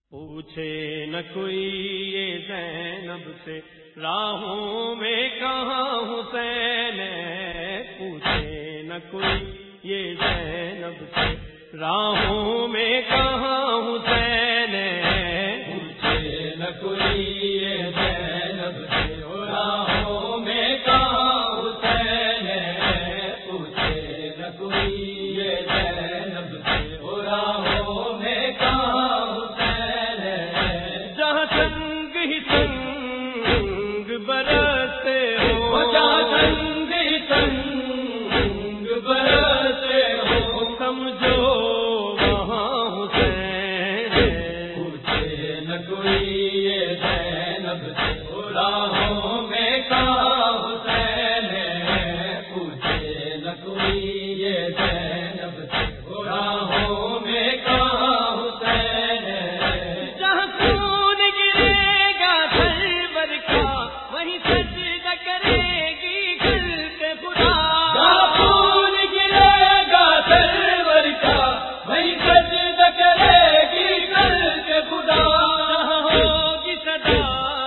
پوچھے نہ کوئی یہ زینب سے راہوں میں کہاں حسین ہے، پوچھے نہ کوئی یہ زینب سے راہوں میں کہاں حسین ہے، پوچھے نہ کوئی یہ زینب سے راہوں میں کہاں حسین ہے، پوچھے نہ کوئی یہ زینب سے راہوں میں کہاں حسین ہے، جہاں سنگ ہی سنگ برستے ہو، جہاں سنگ ہی سنگ برستے ہو، سمجھو وہاں حسین ہے، پوچھے نہ کوئی یہ زینب سے راہوں میں کہاں حسین ہے، پوچھے نہ کوئی یہ زینب سے راہوں میں کہاں حسین ہے، جہاں خون گرے گا سرور کا وہیں سجدہ کرے گی گلتے خدا، جہاں خون گرے گا سرور کا وہیں سجدہ کرے گی گلتے خدا، جہاں ہوگی صدا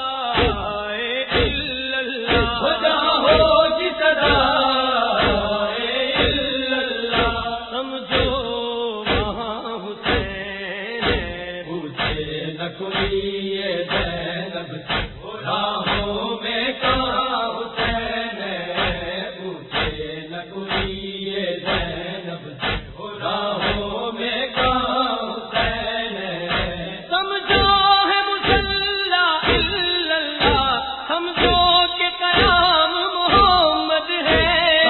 الا اللہ، جہاں ہوگی صدا الا اللہ، سمجھو وہاں حسین ہے، پوچھے نہ کوئی یہ زینب سے راہوں میں کہاں حسین ہے، پوچھے نہ کوئی یہ زینب سے راہوں میں کہاں حسین ہے، سمجھو ہے مسلح الا اللہ، سمجھو کہ قیام محمد ہے،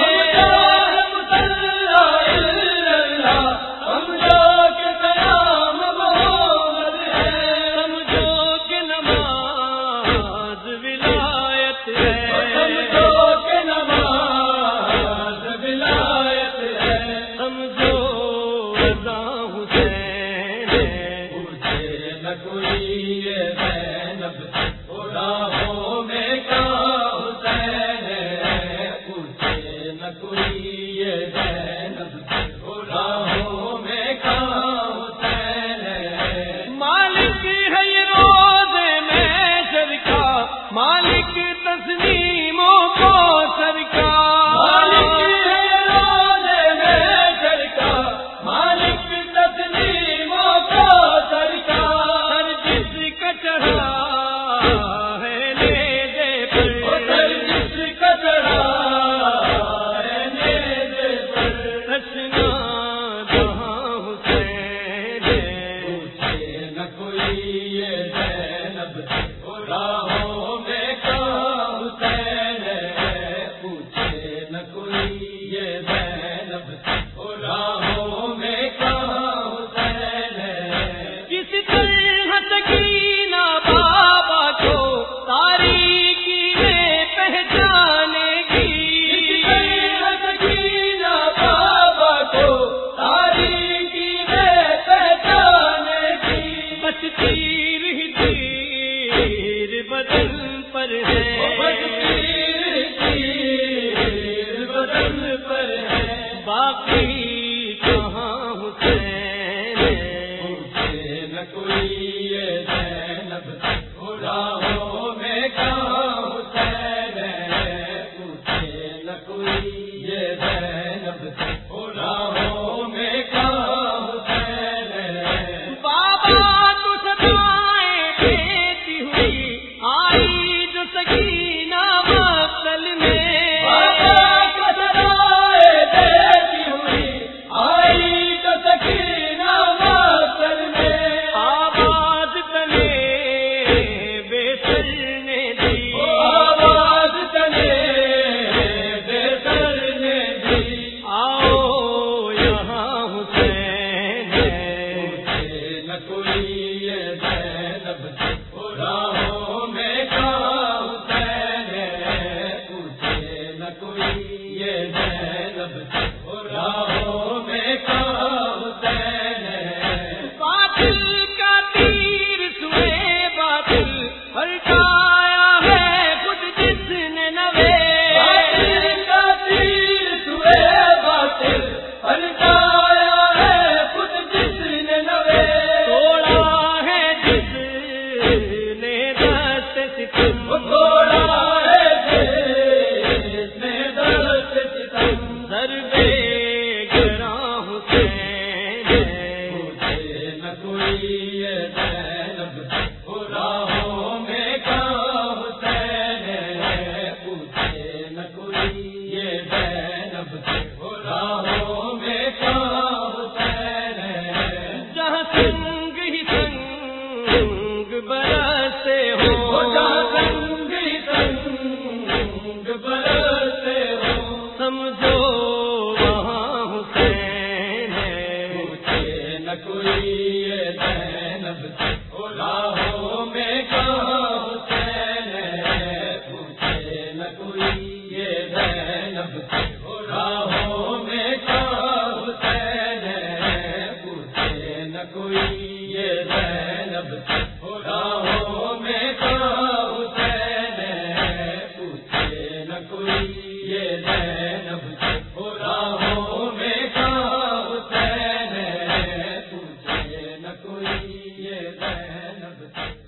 سمجھو کہ قیام محمد ہے، سمجھو کہ نماز ولایت ہے، سمجھو کہ نماز ولایت ہے، سمجھو رضا حسین ہے، پوچھے نہ کوئی یہ زینب سے راہوں میں کہاں حسین ہے، پوچھے نہ کوئی یہ زینب سے راہوں میں کہاں حسین ہے، مالک ہے یہ روز محشر کا، مالک تسلیم و کوثر کا، مالک ہے روز محشر کا، مالک تسلیم و کوثر کا، ہر جس کا چڑھا ہے نیزے پر، جس کا چڑھا ہے نیزے پر، رچنا جہاں حسین ہے، پوچھے نہ کوئی یہ زینب سے راہوں میں کہاں حسین ہے، پوچھے نہ کوئی یہ زینب سے راہوں میں کہاں حسین ہے، کس طرح سکینہ بابا کو تاریکی میں پہچانے گی، سکینہ بابا کو تاریکی میں پہچانے کی، بس تیر ہی تیر بدن پر ہے، تیر بدن پر ہے، باقی کہاں حسین ہے، پوچھے نہ کوئی یہ زینب سے راہوں میں کہاں حسین ہے، پوچھے نہ کوئی یہ زینب سے راہوں میں کہاں حسین ہے، بابا تو سدائیں دیتی ہوئی آئی جو سکینہ مقتل میں، بابا کو سدائیں دیتی ہوئی آئی تو سکینہ مقتل میں، آواز تنے بے سر کوئی یہ زینب راہوں میں کہاں حسین ہے، پوچھے نہ کوئی یہ زینب راہوں میں کہاں حسین ہے، جہاں سنگ ہی سنگ برستے ہو، جہاں سنگ ہی سنگ برستے ہو، سمجھو وہاں حسین ہے، پوچھے نہ کوئی یہ زینب راہوں میں کہاں حسین ہے، پوچھے نہ کوئی یہ زینب راہوں میں کہاں حسین ہے، پوچھے نہ کوئی یہ زینب راہوں میں کہاں حسین ہے، پوچھے نہ کوئی یہ زینب راہوں میں کہاں حسین ہے، پوچھے نہ کوئی یہ زینب